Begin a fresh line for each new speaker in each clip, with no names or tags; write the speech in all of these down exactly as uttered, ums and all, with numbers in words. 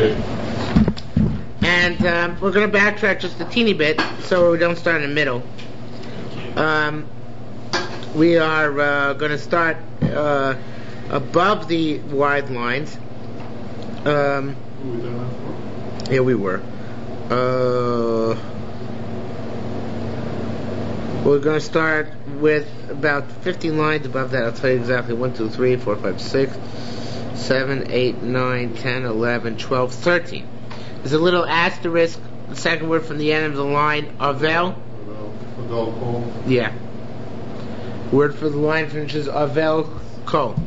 And um, we're going to backtrack just a teeny bit so we don't start in the middle. Um, we are uh, going to start uh, above the wide lines. Um, here we were. Uh, we're going to start with about fifteen lines above that. I'll tell you exactly. one, two, three, four, five, six, seven, eight, nine, ten, eleven, twelve, thirteen. There's a little asterisk, the second word from the end of the line, Avel. Yeah. Word for the line finishes Avel Kol.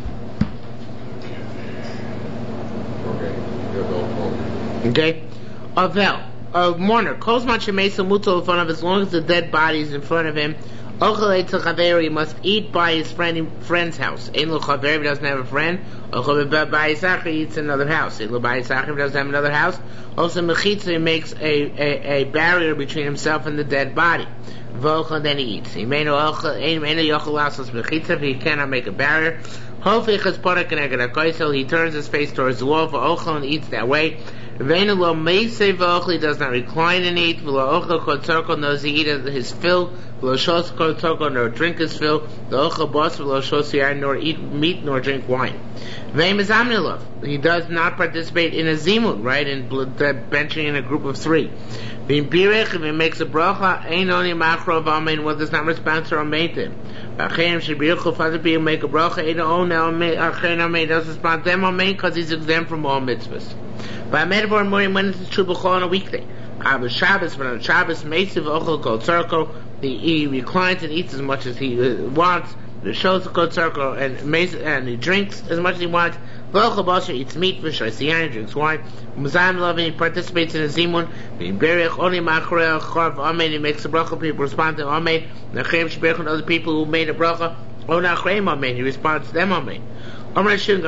Okay? Avel. A mourner. Kol's Machemesa Muto in front of, as long as the dead body is in front of him. Ochel Chaveri, he must eat by his friend, friend's house. Ein lo Chaveri, doesn't have a friend. Ochel B'Bayisachar, he eats in another house. Ein lo B'Bayisachar, doesn't have another house. Also Mechitza, he makes a, a, a barrier between himself and the dead body. V'Ochel, then he eats. He may no Ochel, Ein no Yochel Lasos Mechitza, he cannot make a barrier. Hofich Parak Keneged HaKoisel, he turns his face towards the wall for Ochel and eats that way. V'Ein lo Meisei V'Ochel, he does not recline and eat. V'lo Ochel Kotzorko, knows he eats his fill. V'lo Shos Kotzorko, nor drink his fill. V'lo Ochel Bos, v'lo Shos Yain, nor eat meat nor drink wine. V'Ein Mezamnilov, he does not participate in a zimun, right, in benching in a group of three. V'Im Birech, if he makes a bracha, Ein Oni Machro V'Amein, well, does not respond to Amein to him. V'Achein Shebirchu, if other people make a bracha, Ein Oni Achein Amein, does respond to them Amein, because he's exempt from all mitzvahs. But Medivor Morim, when it's true b'chol on a weekday. Abba Shabbos, when on Shabbos, Meisiv Ochel Kol Tzorko, he reclines and eats as much as he uh, wants. The shows Kol Tzorko, and and he drinks as much as he wants. V'Ochel Basha eats meat, V'Shoysiyan, drinks wine. Muzayim Lovin, he participates in a zimun. V'Imberich Oni Machrei Chav Amen, he makes a bracha. People respond to Amen. Nachem Shebech and other people who made a bracha. O Nachreim Amen, he responds to them Amen. If you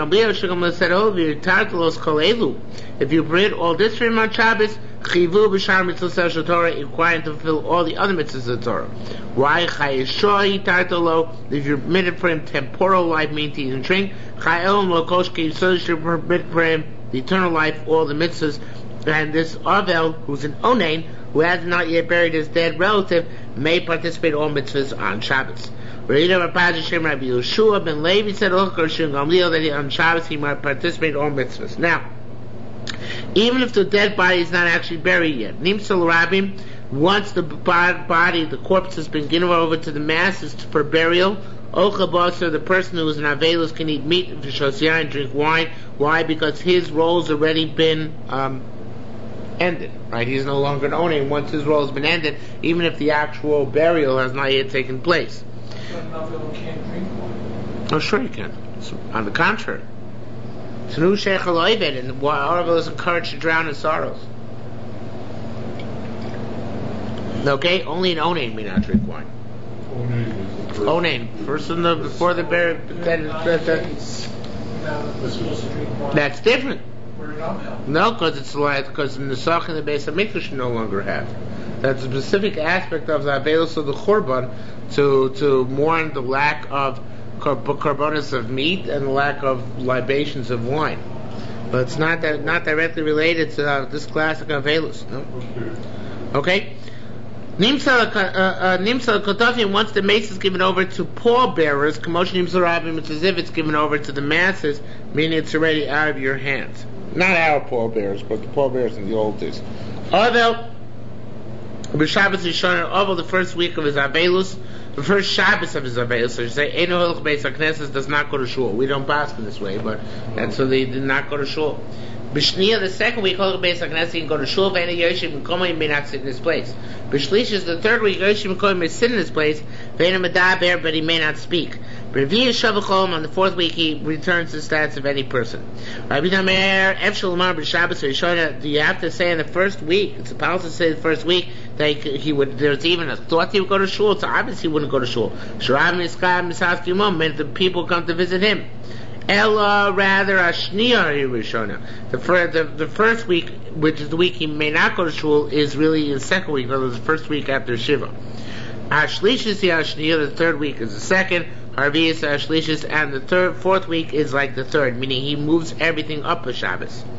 bring all this for him on Shabbos, chivu b'shar mitzvos shel Torah, requiring to fulfill all the other mitzvahs of the Torah. Why chayeshoy tartolo? If you permitted for him temporal life, meaning to eat and drink, chayel lokoshki, so you should permit for him the eternal life, all the mitzvahs. And this Avel, who's an onain, who has not yet buried his dead relative, may participate in all mitzvahs on Shabbos. Rabbi Yehoshua ben Levi said that on Shabbos he might participate in all mitzvahs. Now, even if the dead body is not actually buried yet, Nimsal Rabim, once the body, the corpse has been given over to the masses for burial, Ocha Basar, the person who is an Avelus, can eat meat, V'Shosiyah, and drink wine. Why? Because his role's already been um, ended. Right? He's no longer an owner, and once his role has been ended, even if the actual burial has not yet taken place. Oh, sure you can. So, on the contrary, Tanu Sheikh Aloivet, and Aravel is encouraged to drown in sorrows. Okay, only an onain may not drink wine. Onain, first in the before the burial. That, that, that, that's different. No, because it's like because the Nesach and the Beis Hamikdash no longer have. That's a specific aspect of the Avelus of the Churban to to mourn the lack of carbonates of meat and the lack of libations of wine. But it's not that not directly related to uh, this classic Avelus. No? Okay. Nimsa Kotafian, once the mace is given over to pallbearers, commotion Nimsa Rabim, it's as if it's given over to the masses, meaning it's already out of your hands. Not our pallbearers, but the pallbearers in the old days. Although B'Shabbos Yishon Oval, the first week of his Avelus, the first Shabbos of his Avelus, so you say, Eino Hilch Beis HaKnesses does not go to shul. We don't pass in this way, but and so they did not go to shul. B'Shniya, the second week, Hilch Beis HaKnesses, he can go to shul, V'Eino Yoshim M'Komo, he may not sit in his place. B'Shlish is the third week, Yoshim M'Komo may sit in his place, V'Eino Medaber, but he may not speak. B'Revi'ah Shavachom, on the fourth week, he returns to the status of any person. Rabbi Damer, Efshel Lamar B'Shabbos Yishon, do you have to say in the first week, it's supposed to say the first week, that he, he would, there's even a thought he would go to shul, so obviously he wouldn't go to shul. Sharav Niskah Misas Kimom, meant the people come to visit him. Ella, rather, Ashniya Rishona. The first, the, the first week, which is the week he may not go to shul, is really the second week, in other words, the first week after Shiva. Ashlishis Ashniya, the third week is the second. Harvius Ashlishis, and the third, fourth week is like the third, meaning he moves everything up a Shabbos.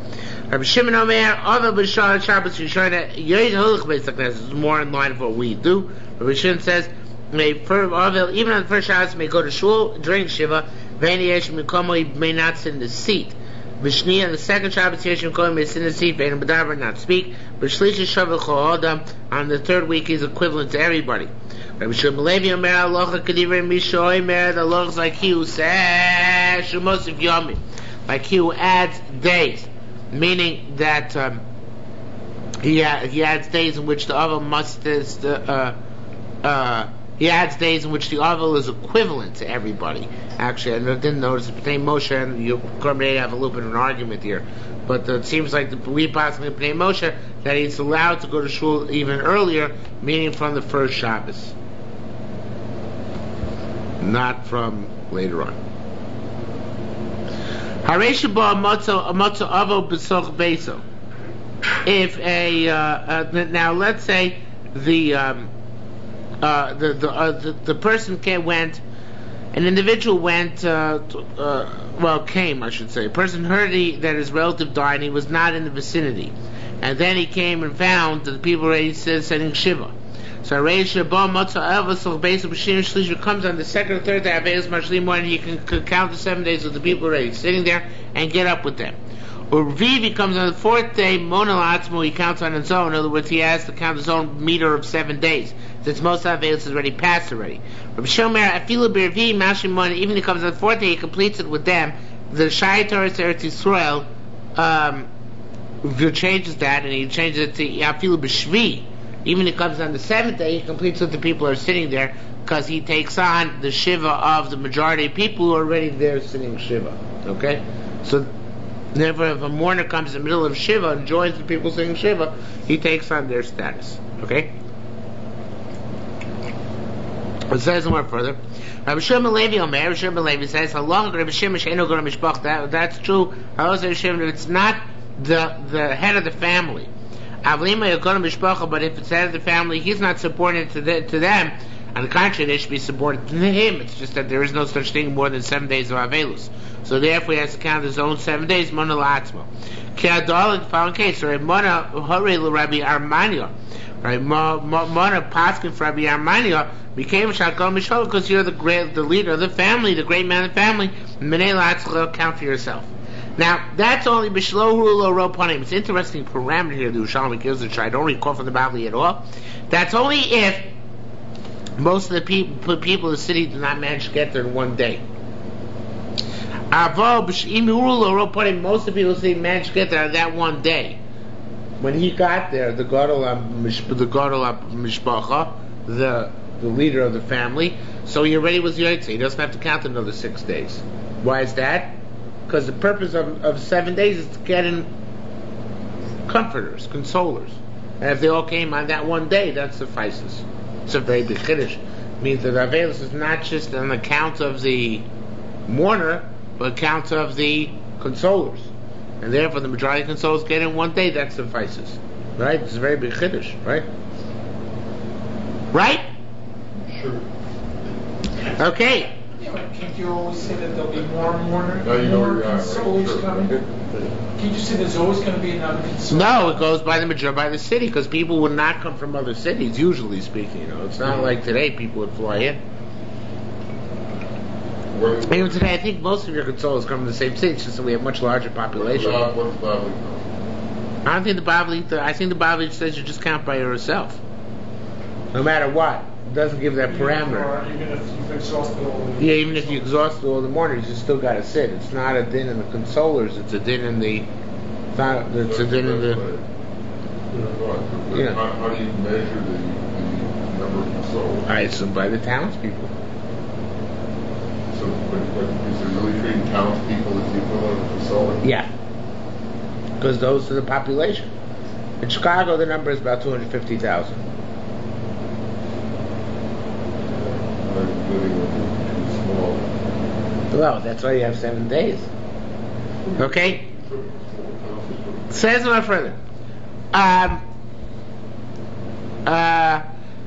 Rabbi Shimon Omer, Ovel B'Shal Shabbos Yishana Yoyed Holich Beis HaKnesses is more in line with what we do. Rabbi Shimon says, may for Ovel, even on the first Shabbos, may go to shul during Shiva. V'Heni Yesh Mikomo, he may not sit in the seat. B'Shni, on the second Shabbos, Yesh Mikomo may sit in the seat. V'Heni B'Davar, not speak. B'Shlish Shavuot Chol Adam, on the third week, he's equivalent to everybody. Rabbi Shimon Levi Omer, Alocha Kedivrei Misha Omer, the law is like he who says Shemosif Yomim, like he who adds days. Meaning that um, he ha- he adds days in which the oval must is uh, uh, he adds days in which the oval is equivalent to everybody. Actually, I didn't notice it between Moshe and you have a little bit of an argument here, but uh, it seems like the, we possibly between Moshe that he's allowed to go to shul even earlier, meaning from the first Shabbos, not from later on. If a uh, uh, now let's say the um, uh, the the, uh, the the person came, went, an individual went uh, to, uh, well came I should say a person heard he, that his relative died and he was not in the vicinity, and then he came and found that the people were already sending shiva. So Reisha Ba Matzah Elvasol Beis B'Shim Shlish comes on the second or third day of Avelis Mashlim morning. He can, can count the seven days with the people already sitting there and get up with them. Or Vivi comes on the fourth day. Mona Latzmo, he counts on his own. In other words, he has to count his own meter of seven days, since most of Avelis is already passed already. Rabbi Shomer Afilu Birvi Mashlim morning. Even if he comes on the fourth day, he completes it with them. The Shai Torah Eretz Yisrael um, changes that, and he changes it to Afilu B'Shvi. Even if he comes on the seventh day, he completes what the people are sitting there, because he takes on the shiva of the majority of people who are already there sitting shiva. Okay? So, never if a mourner comes in the middle of shiva and joins the people sitting shiva, he takes on their status. Okay? It says more further. Rabbi Shimon Levi Omer, Rabbi Shimon Levi says, how long Rabbi Shimon she'eno gor mishpach, that that's true. How is Rabbi Shimon if it's not the the head of the family? But if it's head of the family, he's not subordinate to, the, to them. On the contrary, they should be subordinate to him. It's just that there is no such thing more than seven days of Avelus. So therefore, he has to count his own seven days. Mona la'atzmo. Ke'adol in the following case, right? Mona hore l'Rabbi Armania. Right? Mona paskin for Rabbi Armania became shakol mishol because you're the great, the leader of the family, the great man of the family. Menei la'atzlo, count for yourself. Now, that's only Bishlo Rulo Ropanim. It's an interesting parameter here, the Yerushalmi gives, which I don't recall from the Bavli at all. That's only if most of the people, people in the city do not manage to get there in one day. Most of the people in the city managed to get there that one day. When he got there, the Gadol Mishpacha, the the leader of the family, so he already was Yotze. He doesn't have to count another six days. Why is that? Because the purpose of, of seven days is to get in comforters, consolers. And if they all came on that one day, that suffices. It's a very big chiddush. It means that Avelus is not just on account of the mourner, but account of the consolers. And therefore the majority of consolers get in one day, that suffices. Right? It's a very big chiddush, right? Right?
Sure.
Okay.
Can't you always say that there'll be more mourners,
No, you know
more
where you are, right?
consolers
Sure.
coming? Can't you say there's always going to be another consoler?
No, it goes by the major by the city, because people would not come from other cities, usually speaking. You know, it's not like today people would fly in.
Where-
Even today, I think most of your consolers come from the same city, it's just that we have much larger population.
What's the Bavli?
I don't think the Bavli. I think the Bavli says you just count by yourself, no matter what. It doesn't give that parameter.
Or even if you've exhausted all the...
Yeah, even if you exhaust all the mourners, you still got to sit. It's not a din in the consolers. It's a din in the. It's, not, it's a din in the. Yeah.
How, how do you measure the, the number of consolers?
I assume by the townspeople.
So, but, but is it really treating townspeople as the equivalent of consoler?
Yeah, because those are the population. In Chicago, the number is about two hundred fifty thousand. Well, that's why you have seven days. Okay? Says no further. Um, uh,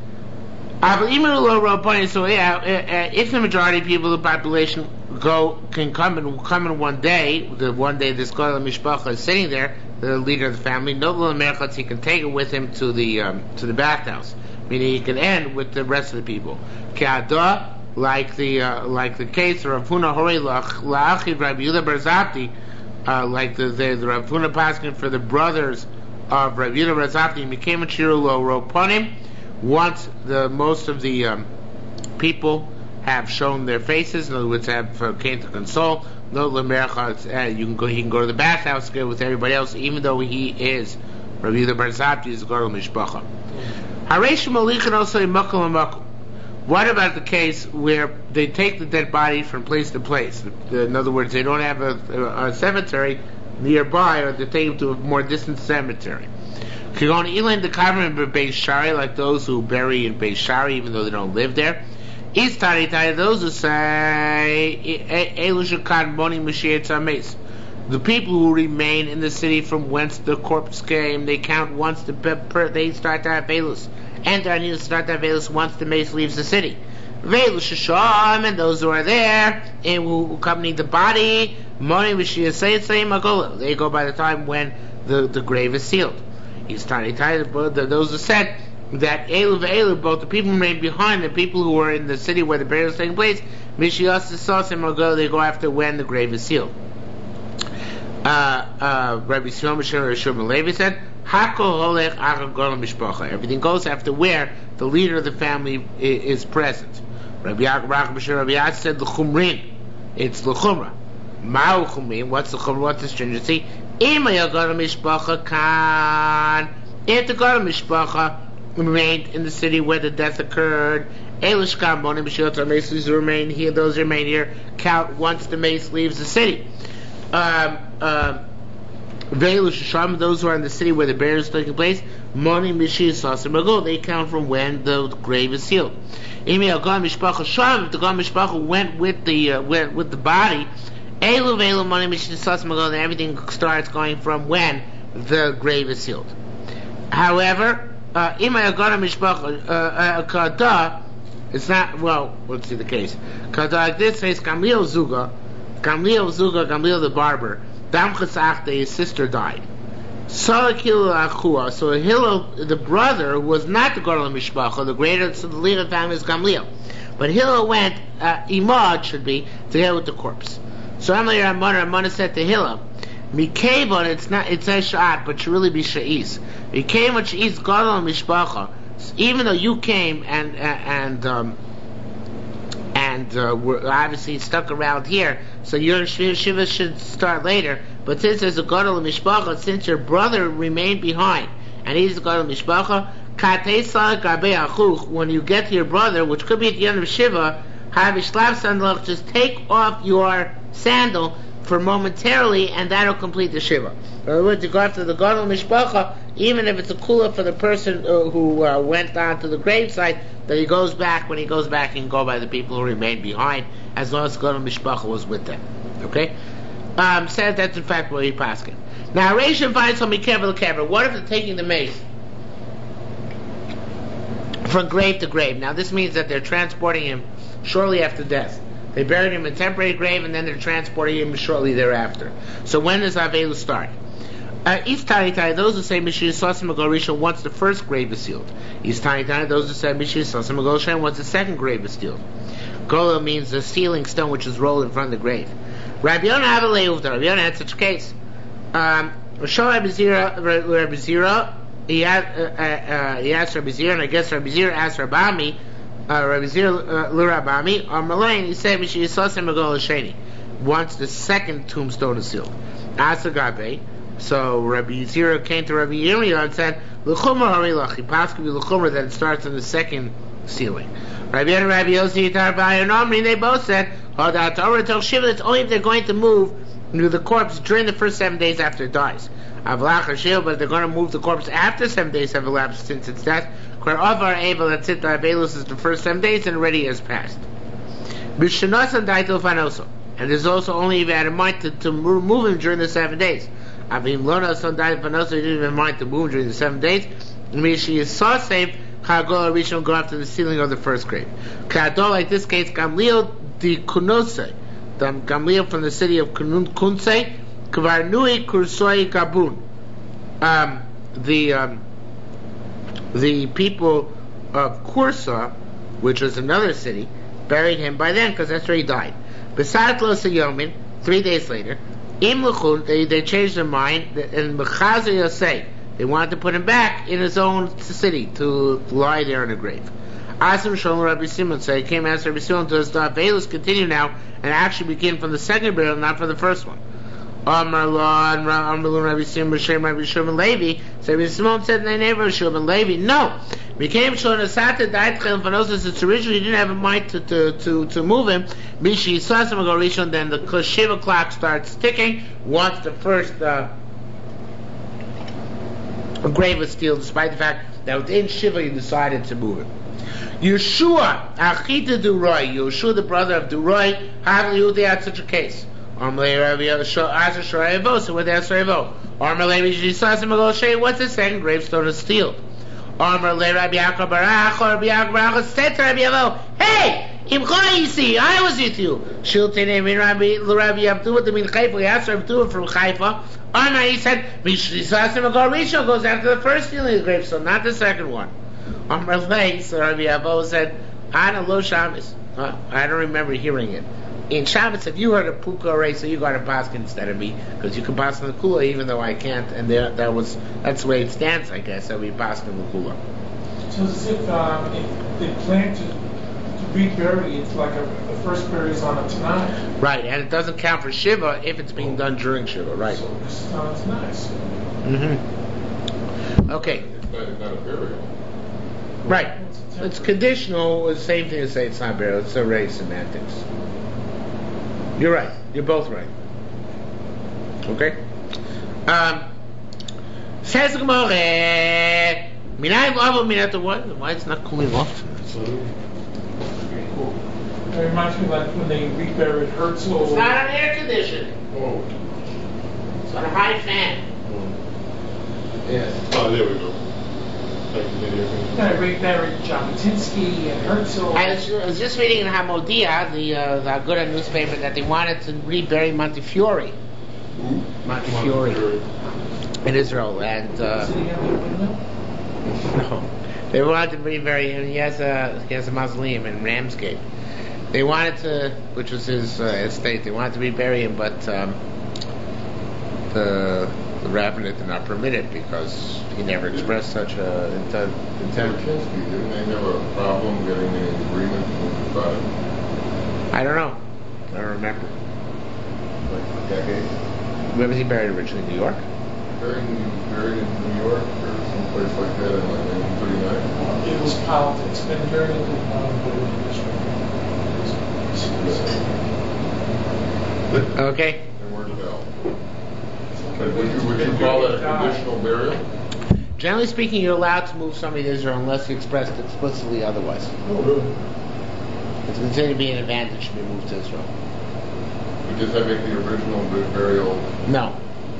so yeah, if the majority of people of the population go can come in come in one day, the one day this Gadol Mishpacha is sitting there, the leader of the family, no l'merchatz, he can take it with him to the um, to the bathhouse, meaning he can end with the rest of the people. Ke'adah, like the uh, like the case of Rav Huna Horei la'achiv Rabbi Yehuda bar Zabdi, uh, like the the, the Rav Huna paskin for the brothers of Rabbi Yehuda bar Zabdi, became a chirulo roponim. Once the most of the um, people have shown their faces, in other words, have uh, came to console. No l'merchatz, uh, you can go. He can go to the bathhouse together with everybody else, even though he is Rabbi Yehuda bar Zabdi, is Gadol Mishpacha. Hareish malichin also in makom makom. What about the case where they take the dead body from place to place? In other words, they don't have a, a, a cemetery nearby, or they take them to a more distant cemetery. Kigon Elan the Carmen Beis Shari, like those who bury in Beis Shari, even though they don't live there. Is Tari Tari, those who say Elushakan Boni Mashiach Tzames. The people who remain in the city from whence the corpse came, they count once the per, they start to have Velus. And I need to start to have Velus once the mace leaves the city. Velus Shasham, and those who are there and who accompany the body, Moni Mashiach Tzames Magola. They go by the time when the, the grave is sealed. He's trying to tell those who said that Elu ve'elu, both the people who remain behind, the people who are in the city where the burial is taking place, Mishias Sasim will go, they go after when the grave is sealed. Uh, uh, Rabbi Shimon Shimon Levi said, Hako holech achar gadol mishpacha. Everything goes after where the leader of the family is, is present. Rabbi Yaakov said, L'chumrin. It's l'chumra. Ma'u chumrin. What's the chumra? What's the stringency? If the gadol mishpacha remained in the city where the death occurred, Elishkam Bonim B'Shilot HaMace remain here. Those remain here. Count once the mace leaves the city. Um, uh, those who are in the city where the burial is taking place, Moni Mishi Sasim they count from when the grave is sealed. If the gadol mishpacha went with the uh, went with the body, Elu ve'elu Moni Mishi Sasim then everything starts going from when the grave is sealed. However, Uh, uh, kada, it's not, well, let's see the case. Kada, like this says, Gamliel Zuga, Gamliel Zuga, Gamliel the barber, Dam Chasachte, his sister died. Salakil Achua, so Hillel, the brother, was not the Gadol Mishpacha, the greater, so the leader of the family is Gamliel. But Hillel went, uh, Imad should be, together with the corpse. So Amalei Ramana, Ramana said to Hillel, Mikevon, it's not, it says Sha'at, but should really be Sha'is. Mikevon Sha'is Gadol Mishpacha. Even though you came and, and, um, and, uh, were obviously stuck around here, so your Shiva should start later. But since there's a Gadol Mishpacha, since your brother remained behind, and he's a Gadol Mishpacha, when you get to your brother, which could be at the end of Shiva, just take off your sandal for momentarily, and that'll complete the Shiva. In other words, you go after the Gadol Mishpacha, even if it's a kula for the person uh, who uh, went on to the gravesite, that he goes back, when he goes back, he can go by the people who remained behind, as long as Gadol Mishpacha was with them. Okay? Um, says that's in fact what he paskin. Now, Rishon finds some Mikever Kever. What if they're taking the mace from grave to grave? Now, this means that they're transporting him shortly after death. They buried him in a temporary grave, and then they're transporting him shortly thereafter. So when does Avelu start? Uh, East Tani Tani, those who say Mishri Sasim Agol Rishon once the first grave is sealed. East Tani Tani, those who say Mishri Sasim Agol Shem once the second grave is sealed. Gola means the sealing stone which is rolled in front of the grave. Rabbi Yonah Avalei Uvda. Rabbi Yonah had such a case. Um, Rishon Rabbi Zira, Rabbi Zira, he, had, uh, uh, he asked Rabbi Zira, and I guess Rabbi Zira asked Rabbi Ami, Uh, Rabbi Zira L'Rabami, or Malain, he said, Mishi Yisasim Agol Hasheni, once the second tombstone is sealed. Asagabe, so Rabbi Zira came to Rabbi Yirmiyah and said, L'chumra Harilach, he possibly L'chumra that it starts in the second sealing. Rabbi and Rabbi Yossi Yitar Bayan Omri, they both said, Hadat Torah Tel Shiva, it's only if they're going to move the corpse during the first seven days after it dies. Avlach Hashil, but they're going to move the corpse after seven days have elapsed since its death. Where Avar Abel, that's it, the Abelus is the first seven days and already has passed. B'shanasan Daitel Fanoso. And there's also only if you had in mind to, to move him during the seven days. Avim Lona Son Daitel Fanoso, you didn't have in mind to move him during the seven days. Mishi is saw safe, Chagol Rishon go after the sealing of the first grave. Kadol, like this case, Gamliel di Kunose. Gamliel from the city of Kunse, Kvar Nui Kursoi Gabun. um, the um, the people of Kursa, which was another city, buried him by then because that's where he died. Besat Lo Sayomin, three days later, Im Luchun, they they changed their mind, and Mechazer Yosei, they wanted to put him back in his own city to lie there in a grave. Asim Shalom Rabbi Simon, so he came as Rabbi Simon to us, the Avelus continue now and actually begin from the second burial, not from the first one. Amar Allah and Amar Rabbi Simon, Shem Rabbi Shimon Levi. So Rabbi Simon said in the name of Shimon Levi, no. Became Shon Asata died Chilfanosis. It's originally didn't have a mind to to to, to move him. Mishi Sasim Gorishon. Then the Shiva clock starts ticking once the first uh, grave was sealed, despite the fact that within Shiva he decided to move him. Yeshua Achita Duroy, Yeshua the brother of Duroy, how do they had such a case? Armalei Rabbi Azar Shrayevo, so what that's Shrayevo. Armalei Rabbi Yisasim Agoshe, what's the second gravestone is sealed? Armalei Rabbi Yaakov Barach, Rabbi Yaakov Barach, said to Rabbi Yavo, hey, Imcha I was with you. Shiltene min Rabbi Rabbi Abdullah the min Haifa, he asked Rabbi Abdullah from Haifa. Arma, he said, Yisasim Agorisho goes after the first sealing of the gravestone, not the second one. Armalei, so Rabbi Yavo said, Ana lo Shabbos. Uh, I don't remember hearing it. In Shabbos, if you heard a puka race, so you got a paskin instead of me, because you can pass on the kula, even though I can't, and there, that was that's the way it stands, I guess. So we pass on the kula.
So it's as if, um, if they plan to, to rebury, it's like a, the first burial is on a Tanai.
Right, and it doesn't count for Shiva if it's being done during Shiva, right?
So this is on a Tanai. So.
Mm-hmm. Okay.
It's not, it's not a burial.
Right. It's conditional. The same thing as say it's not burial. It's array semantics. You're right. You're both right. Okay? Um, says Gemara, Minay Avo Minat what? Why it's not cooling off?
It reminds me like when they reburied Herzl.
It's not on air conditioning.
Oh.
It's on a high fan.
Yes. Oh, there we go.
They reburied Jabotinsky and Herzl.
I was, I was just reading in Hamodia, the uh, the Aguda newspaper, that they wanted to rebury Montefiore.
Who?
Montefiore in Israel, and uh, no, they wanted to rebury him. He has a he has a mausoleum in Ramsgate. They wanted to, which was his uh, estate. They wanted to rebury him, but um, the the rabbinate did not permit it because he never expressed such a intent. intent.
Didn't they have a problem getting an agreement with the father?
I don't know. I don't remember.
Like decades?
Where was he buried originally? New York?
Buried in, buried in New York or someplace like that in like nineteen thirty-nine?
It was politics. Been very little um,
Okay.
And where the hell? But would you, would you call that a conditional burial?
Generally speaking, you're allowed to move somebody to Israel unless you expressed explicitly otherwise.
Oh, really?
It's considered to be an advantage to be moved to Israel.
But does that make the original burial?
No.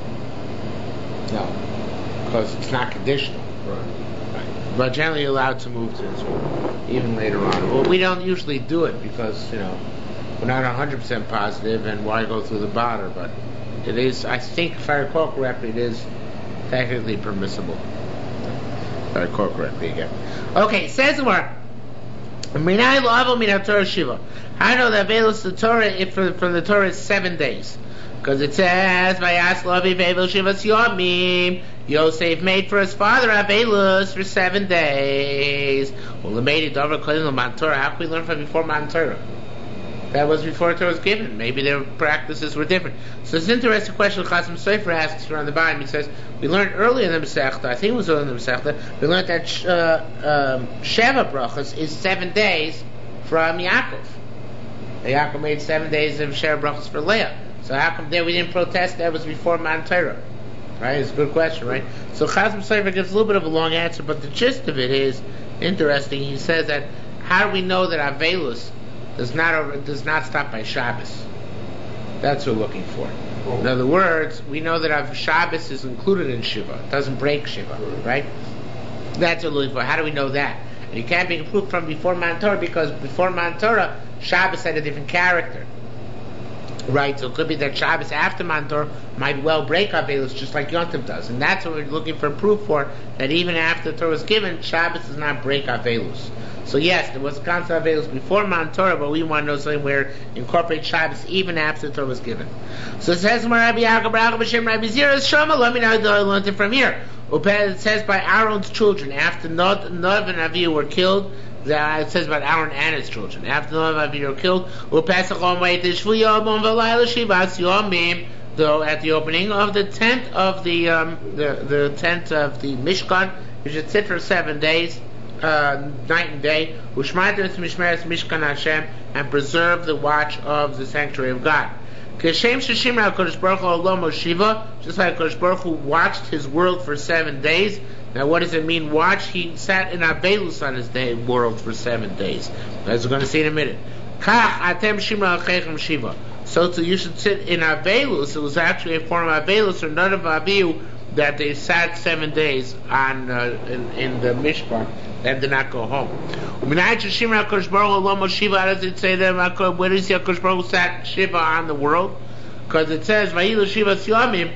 No. Because it's not conditional.
Right.
Right. But generally you're allowed to move to Israel, even later on. Well, we don't usually do it because, you know, we're not one hundred percent positive, and why go through the border, but it is, I think, if I recall correctly, it is technically permissible. If I recall correctly again. Okay, says the word. Minay lo avo min Torah shiva. I know that Velos the Torah, if from, from the Torah is seven days. Because it says, Vayas lo aviv Velos shivas yomim. Yosef made for his father Avelus for seven days. Well, the made it over Mount Torah. How can we learn from before Mount Torah? That was before Torah was given. Maybe their practices were different. So it's an interesting question Chasam Sofer asks here on the bottom. He says, we learned earlier in the Masechta, I think it was earlier in the Masechta, we learned that uh, um, Sheva Brachas is seven days from Yaakov. Yaakov made seven days of Sheva Brachas for Leah. So how come there we didn't protest? That was before Mount Torah. Right? It's a good question, right? So Chasam Sofer gives a little bit of a long answer, but the gist of it is interesting. He says that, how do we know that Avelus does not does not stop by Shabbos? That's what we're looking for. Oh. In other words, we know that Shabbos is included in Shiva. It doesn't break Shiva, right? That's what we're looking for. How do we know that? And you can't be approved from before Mount Torah because before Mount Torah, Shabbos had a different character. Right, so it could be that Shabbos after Mantor might well break Avelus just like Yom Tov does. And that's what we're looking for proof for, that even after the Torah was given, Shabbos does not break Avelus. So yes, there was concept of Avelus before Mount Torah, but we want to know something where incorporate Shabbos even after the Torah was given. So it says, Rabbi Yaakov, Rabbi Shem, Rabbi Zira, Shoma, let me know that I learned it from here. It says by Aaron's children, after Nadav and Avihu were killed, it says about Aaron and his children. After Nadav and Avihu were killed, though at the opening of the tent of the um, the, the tent of the Mishkan, you should sit for seven days, uh, night and day, Mishkan Hashem, and preserve the watch of the sanctuary of God. Just like Kodesh Baruch Hu watched his world for seven days. Now, what does it mean, watch? He sat in Avelus on his day world for seven days. As we're going to see in a minute. So too, you should sit in Avelus. It was actually a form of Avelus or Nadav Avihu that they sat seven days on uh, in, in the Mishkan and did not go home. How does it say that? Where does he Kodesh Baruch Hu sat Shiva on the world? Because it says Vayilu Shiva Yomim.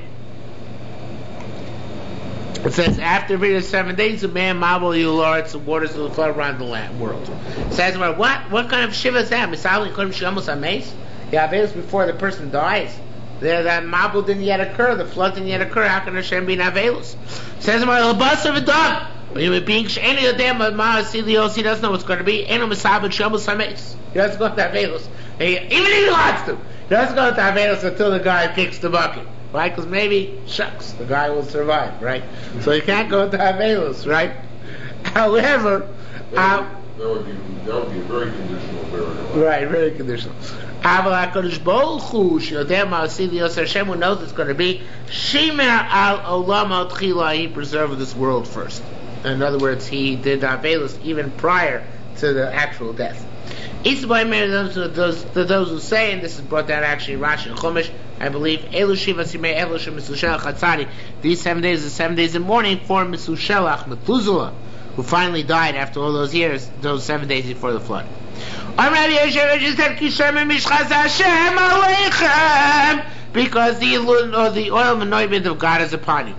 It says after the seven days, the man Mabul Yulor, it's the waters will flood around the land world. It says about what? What kind of Shiva is that? Misali Kodesh Shamos Ames. Yeah, it was before the person dies. There, that Mabul didn't yet occur. The flood didn't yet occur. How can Hashem be Navelus? It says about the bus of a dog. Human being, any of them, he doesn't know what's going to be. He doesn't go to Avelus. Even if he wants to, he doesn't go to Avelus until the guy kicks the bucket. Right? Because maybe, shucks, the guy will survive, right? So he can't go to Avelus, right? However,
that, um, that, would be, that would be a very conditional burial.
Right, very conditional. HaKadosh Baruch Hu, Hashem who knows it's going to be, Shimer al Olam al Tchila, he preserved this world first. In other words, he did Avelus even prior to the actual death. Those, those, those who say, and this is brought down actually in Rashi and Chumash, I believe, these seven days are seven days in mourning for Mesushelach, Methuselah, who finally died after all those years, those seven days before the flood. Because the, or the oil of anointment of God is upon you.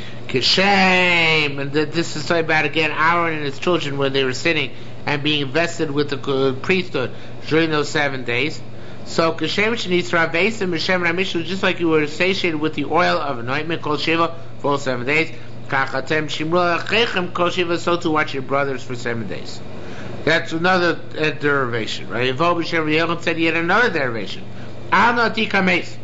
Kishem, and this is so bad again, Aaron and his children, where they were sitting and being invested with the priesthood during those seven days. So Kishem Shnitra Vesim Hashem Ramishu, just like you were satiated with the oil of anointment called Shiva for all seven days. Kachatem Shimra Chechem Kol Shiva, so to watch your brothers for seven days. That's another uh, derivation, right? Yevov B'Shem Yehoshua said yet another derivation. Anati Kames.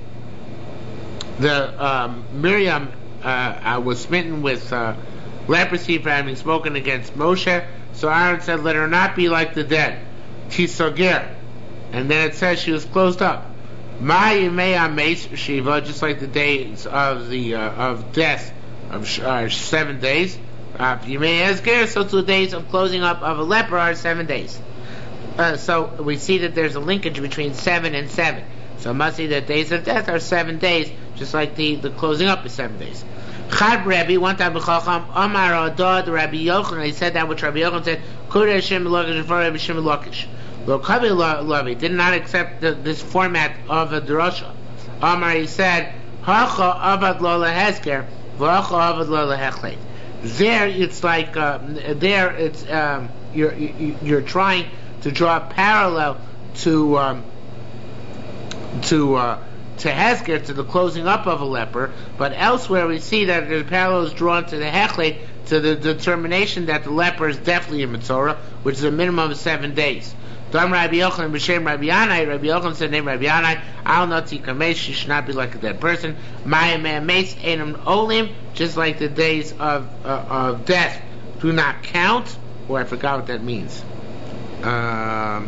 The um, Miriam uh, uh, was smitten with uh, leprosy for having spoken against Moshe. So Aaron said, "Let her not be like the dead." Tisoger, and then it says she was closed up. My Yimei Ames Shiva, just like the days of the uh, of death of uh, seven days. Yimei Ezger, so to the days of closing up of a leper are seven days. Uh, so we see that there's a linkage between seven and seven. So I must see that days of death are seven days, just like the, the closing up is seven days. Chad Rabbi, one time B'Chacham, Amar Adad, Rabbi Yochanan, he said that which Rabbi Yochanan said, Kurei Hashem Elokish, V'Rei Hashem Elokish. Lo Kavi Lavi did not accept the, this format of a drasha. Amar, he said, Hacha Avad Lo Lehezker, V'Hacha Avad Lo Lehechlet. There, it's like, uh, there, it's, um, you're, you're trying to draw a parallel to, um, to, uh, to Hezker, to the closing up of a leper, but elsewhere we see that the parallel is drawn to the Hechlet, to the determination that the leper is definitely a Mitzorah, which is a minimum of seven days. Dam Rabbi Yochanan b'shem Rabbi Yanai, Rabbi Yochanan said, name Rabbi Yanai, Al Nati Kamesh, she should not be like a dead person. Maya Me'ames Enum Olim, just like the days of uh, of death do not count, or I forgot what that means. Um,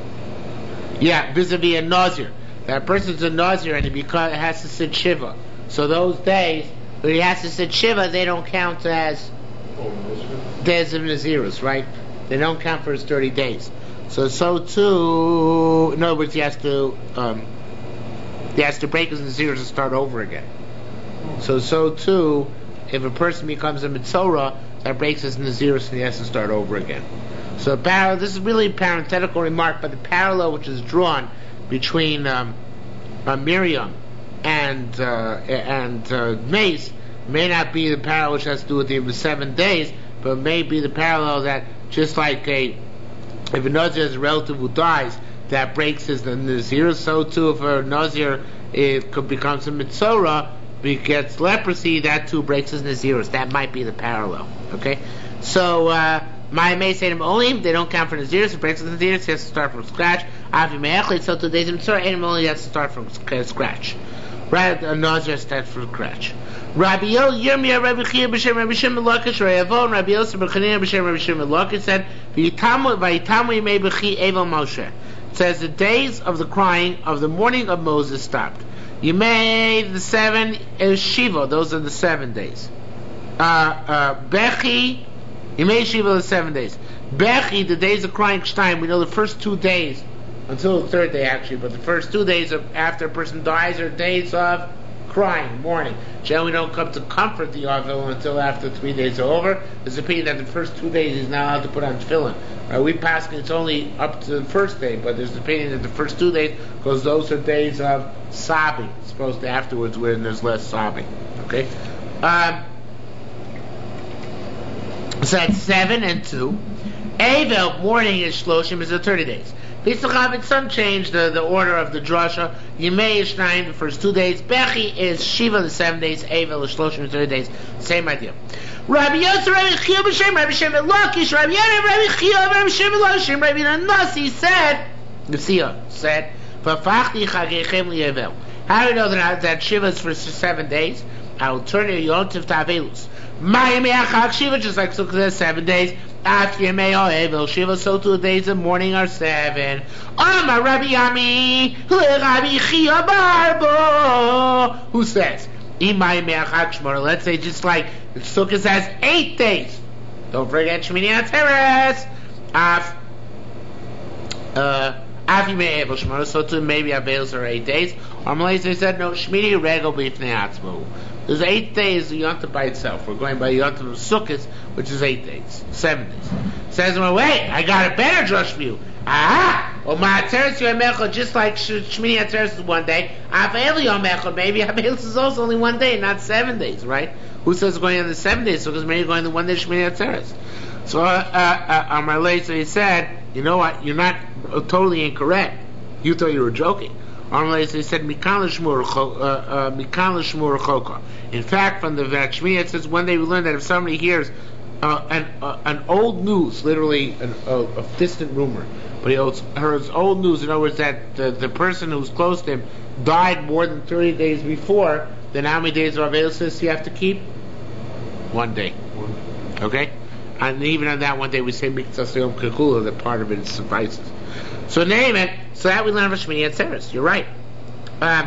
yeah, vis-a-vis a Nazir. That person's a Nazir and he beca- has to sit Shiva. So those days, when he has to sit Shiva, they don't count as days of Nazirus, right? They don't count for his thirty days. So, so too, in other words, he has to, um, he has to break his Nazirus and start over again. So, so too, if a person becomes a Mitzorah, that breaks his Nazirus and he has to start over again. So, par- this is really a parenthetical remark, but the parallel which is drawn between um, uh, Miriam and uh, and uh, Mace may not be the parallel which has to do with the seven days, but may be the parallel that just like a if a Nazir has a relative who dies, that breaks his Nazir, so too if a Nazir it could becomes a Mitzorah, gets leprosy, that too breaks his Nazirus. That might be the parallel. Okay? So, uh, my may say to him only, they don't count for Nazirus, it breaks his Nazirus, he has to start from scratch. Avi Me'echlid, so two days of Mitzorah, and only has to start from scratch. Right? A Nazir starts from scratch. Rabbi Yo, Yirmiyah, Rabbi Chia, B'Shem, Rabbi Shimon Lakish, Rayavon, Rabbi Yosef, B'Chanina, B'Shem, Rabbi Shimon Lakish said, V'yitamu, V'yitamu Yimei B'Chi Evel Moshe. It says the days of the crying of the morning of Moses stopped. Yimei, the seven, is Shiva, those are the seven days. Uh, uh, Bechi, Yimei Shiva, the seven days. Bechi, the days of crying time, we know the first two days, until the third day actually, but the first two days of after a person dies are days of crying, mourning. Generally, we don't come to comfort the Arvel until after three days are over. There's an opinion that the first two days he's not allowed to put on tefillin. Uh, we pass it's only up to the first day, but there's an opinion that the first two days, because those are days of sobbing, as opposed to afterwards when there's less sobbing. Okay? Um, so that's seven and two. Avel, mourning is shloshim, is the thirty days. Pisachav, some change the, the order of the drasha. Yimei is nine, the first two days. Bechi is Shiva, the seven days. Avel is Shloshim, the thirty days. Same idea. Rabbi Yosef, Rabbi Chia, B'Shem, Rabbi Shimon Lakish, Rabbi Yonah, Rabbi Chia, Rabbi Shimon Lakish, Rabbi Nasi said, Nasiya said, V'fachti chagechem li'avel. How do you know that, that Shiva is for seven days? I will turn your Yontif to Avelus. Mayim Yachak Shiva, just like Sukkot says, seven days. After Yemei Oevel Shiva, so two days of mourning are seven. Amar Rabbi Yami, Rabbi Chia Barbo, who says, Imay Me'achak Shmor, let's say just like Sukkot says eight days. Don't forget Shmini Atzeres. Af, uh, Af Yemei Oevel Shmor, so too maybe Avelos are eight days. Or Malaysia said, no, Shmini Regel B'ifnei Atzmo. There's eight days of Yontif by itself. We're going by Yontif of Sukkot, which is eight days, seven days. Says, well, wait, I got a better drush for you. Ah, well, my Atzeres Yom Echad, just like Shmini Atzeres is one day. Avel Yom Echad, maybe Avelus is also only one day, not seven days, right? Who says going on the seven days? So because maybe going the one day Shmini Atzeres. So, uh, uh, uh, Amar so he said, you know what? You're not uh, totally incorrect. You thought you were joking. They said Mikan L'Shmur Choka. In fact, from the Vakshmi, it says one day we learned that if somebody hears uh, an uh, an old news, literally an, a, a distant rumor, but he heard old news. In other words, that the, the person who's close to him died more than thirty days before. Then how many days of Avelus does he have to keep? One day. Okay, and even on that one day we say Miktas Yom Kekula. That part of it suffices. So name it. So that we learn from Shmini Atzeres. You're right. Um,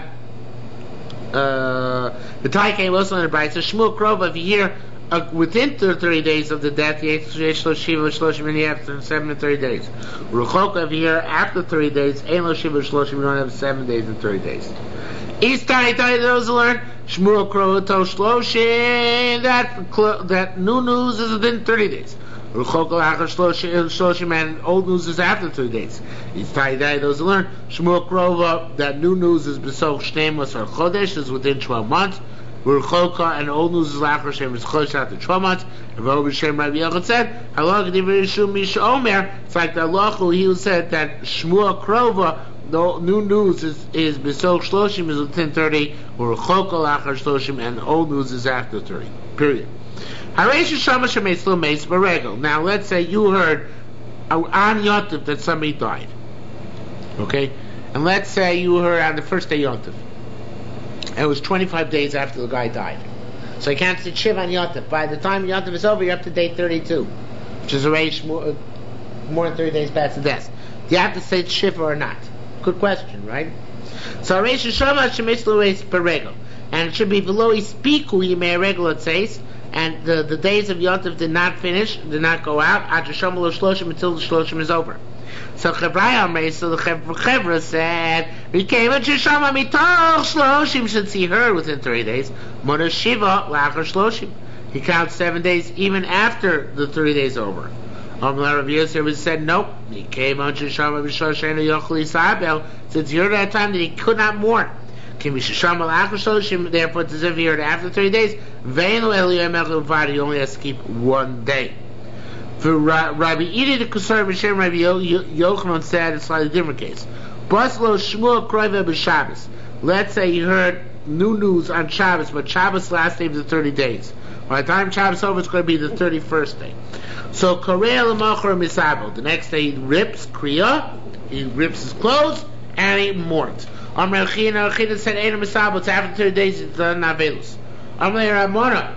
uh, the Tai came also in the Brayta. Shmuel Krova, if you hear uh, within thirty days of the death, the Shloshim Shloshim, and you have seven and thirty days. Ruchoka, if you hear after thirty days, Ein Lo Shiva Shloshim, you don't have seven days and thirty days. East Tani Tani, those who learn Shmuel Krova to Shloshim, that that new news is within thirty days. Shloshim, and old news is after three days. It's Taidai, those who learn Shmuel Krova, that new news is B'soch Shneimus or Chodesh, is within twelve months. Ruchoka, and old news is Lachar Shem is Chodesh after twelve months. And Rabbi Shem Rabbi Yochad said, Halach Divrei Misha Omer, it's like the Halach he who said that Shmuel Krova, the new news is is B'soch Shloshim is within thirty, Ruchoka Lachar Shloshim, and old news is after thirty. Period. Now let's say you heard on Yontif that somebody died. Okay? And let's say you heard on the first day Yontif. And it was twenty-five days after the guy died. So you can't sit Shiv on Yontif. By the time Yontif is over, you're up to day thirty-two, which is already more, more than thirty days past the death. Do you have to say Shiv or not? Good question, right? So and it should be below Ispiku Yimei Regel, it says. And the, the days of Yontif did not finish, did not go out, until the Shloshim is over. So Chevra so the Chevra said, we came at Shishama mitoch Shloshim, should see her within thirty days. Mona Shiva, Lachar Shloshim. He counts seven days even after the thirty days over. Amar Rav Yosef said, nope. He came on Shishama B'Shoshena Yochli Sabel, since you're at that time that he could not mourn. Therefore, it's as if he heard after thirty days. He only has to keep one day. For Rabbi Edi the Kusar B'Shem Rabbi Yochanan said it's a slightly different case. Baslo Shmuel Kroiva b'Shabbos. Let's say you heard new news on Shabbos, but Shabbos last day was the thirty days. By the time Shabbos over, it's going to be the thirty-first day. So Korea l'mocher misabo. The next day he rips kriya, he rips his clothes, and he mourns. Amar China, China said Eina misabo. It's after thirty days. It's done navelus. Amar Ramona.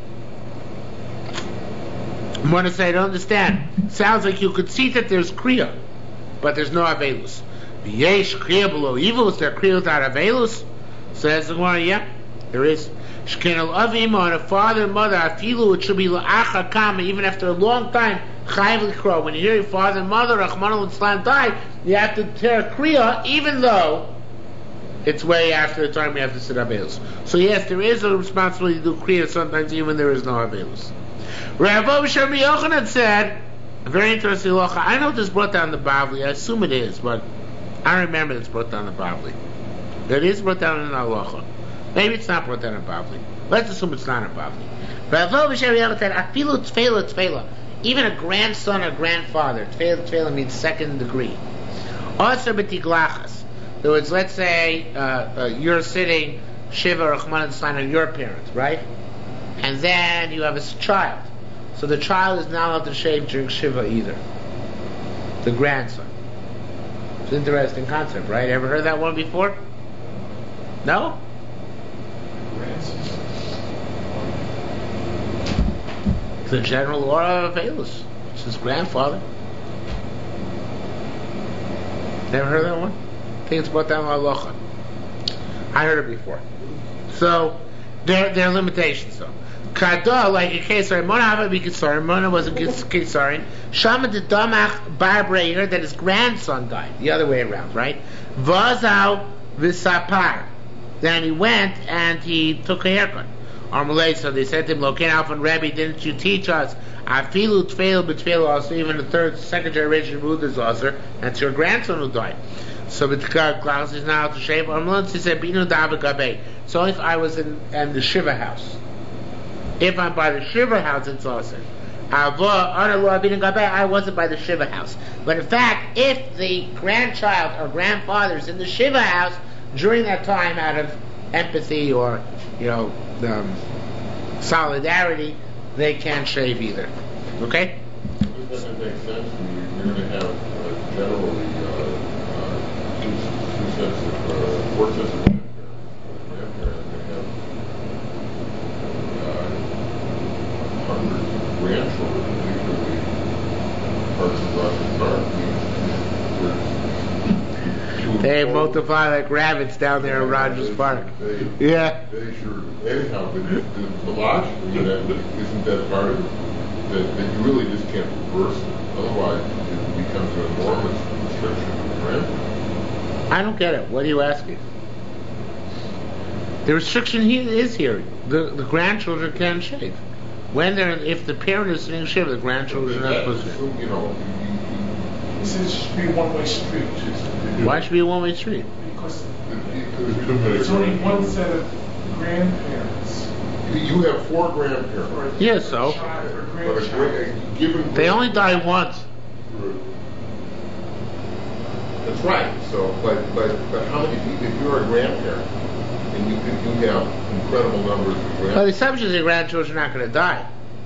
Ramona said, I don't understand. Sounds like you could see that there's kriya, but there's no avelus. Yesh kriya below evil. Is there kriya without avelus? Says the one, yeah, there is. Shkenel avim on a father and mother. Afilu it should be la'acha kama even after a long time. Chayv l'kro. When you hear your father and mother Rachmana litzlan died, you have to tear kriya even though it's way after the time you have to sit avelus. So yes, there is a responsibility to do kriya sometimes even when there is no avelus. Rav Shem Yochanan said, a very interesting locha. I know this brought down the Bavli. I assume it is, but I remember it's brought down the Bavli. It is brought down in the locha. Maybe it's not brought down in Bavli. Let's assume it's not in Bavli. Rav Shem Yochanan said, "Afilu tefela tefela." Even a grandson or grandfather. Tefela tefela means second degree. Also b'tiglachas. In other words, let's say uh, uh, you're sitting Shiva or Rachmana litzlan of your parents, right? And then you have a child. So the child is not allowed to shave during Shiva either. The grandson. It's an interesting concept, right? Ever heard that one before? No? It's the general law of Avelus. It's his grandfather. Never heard that one? I think it's brought down by Locha. I heard it before. So, there, there are limitations though. Kada, like a Kesar, Mona Hava be Kesar, Mona was a Kesarin. Shama de Damach Barbara, he heard that his grandson died. The other way around, right? Vazau Visapar. Then he went and he took a haircut. Armalay, so they said to him, Loken Alphan Rebbe, didn't you teach us? Afilu Tfeil B'Tfeil also, even the third, second generation of Buddha's also, that's your grandson who died. So B'Tkar Klaus is now to shave. Armalay, he said, Binu Dava Gabe. So if I was in, in the Shiva house, if I'm by the Shiva house, it's awesome. I wasn't by the Shiva house. But in fact, if the grandchild or grandfather's in the Shiva house during that time out of empathy or, you know, um, solidarity, they can't shave either. Okay?
This doesn't make sense. You're going to have uh, generally uh, uh, two, two sets of, uh, four sets of grandparents. Grandchildren, particularly parts of Russian Park.
They multiply like rabbits down there in Rogers Park.
They,
yeah.
They sure. Anyhow, but the, the, the logic that isn't that part of it, that, that you really just can't reverse it. Otherwise, it becomes an enormous restriction of grandparents.
I don't get it. What are you asking? The restriction here is here. The the grandchildren can't shave. When they're, if the parent is sitting Shiva, the grandchildren are not supposed to.
You know,
he says it should be a one-way street.
Why should it be a one-way street?
Because there's only one set of grandparents.
You have four grandparents.
Yeah, so.
But a great, given
they only die once.
That's right. So, but but but how many people? If you're a grandparent and you you have incredible numbers of grandparents.
Well, the assumption is the grandchildren are not going to die.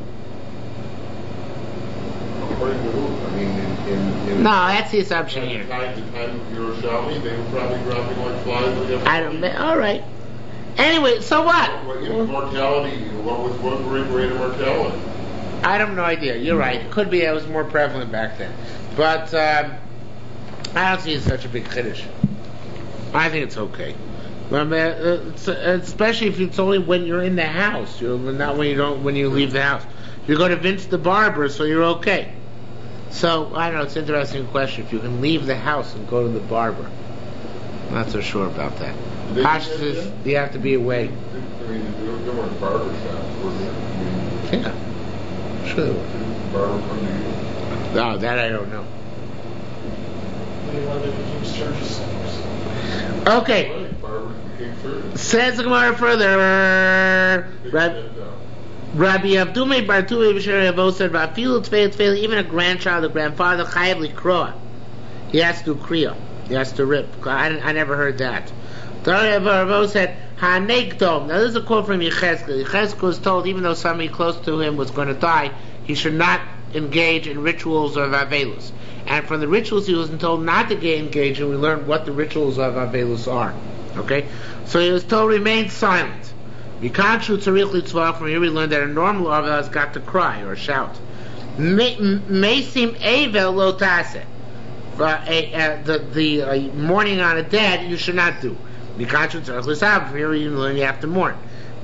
According to who? I mean, in, in, in
no, that's the assumption here.
At the time of Yerushalmi, they were probably dropping like flies.
I don't know. All right. Anyway, so what?
What mortality? What was what rate rate of mortality?
I have no idea. You're right. It could be it was more prevalent back then, but um, I don't see it's such a big chiddush. I think it's okay. I mean, it's, especially if it's only when you're in the house, you're not when you don't when you leave the house. You go to Vince the barber, so you're okay. So I don't know. It's an interesting question. If you can leave the house and go to the barber, I'm not so sure about that. Pashtus says you have to be away.
I mean, there weren't barber shops, were there? I mean,
yeah, sure.
Did the barber come to you?
No, that I don't know.
They wanted to do church centers.
Okay.
barbers became surgeons.
Says the Gemara further. Rabbi, Rabbi Avdume Bar Tuve B'Sher Yavo said, "Vafilu tfei tfei." Even a grandchild, a grandfather, chayav likroa. He has to kriya. He has to rip. I, I never heard that. Ravo said, "Hanegdom." Now this is a quote from Yechezkel. Yechezkel was told, even though somebody close to him was going to die, he should not engage in rituals of Avelus. And from the rituals he was told not to get engaged, and we learned what the rituals of Avelus are. Okay? So he was told remain silent. From here we learned that a normal Avel has got to cry or shout. Mesim Avel lo tase. The, the uh, mourning on a dead you should not do. From here we learn you have to mourn.